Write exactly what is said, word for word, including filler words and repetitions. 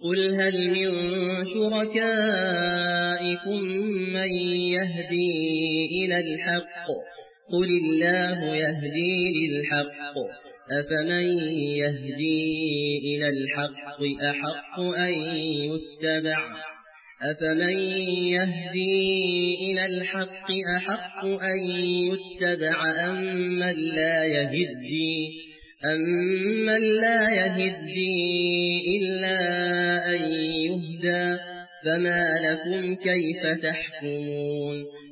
قل هل من شركائكم من يهدي إلى الحق قل الله يهدي للحق أفمن يهدي إلى الحق أحق أن يتبع أفمن يهدي إلى الحق أحق أن يتبع أمن لا يهدي أمن لا يهدي إلا أن يهدى فما لكم كيف تحكمون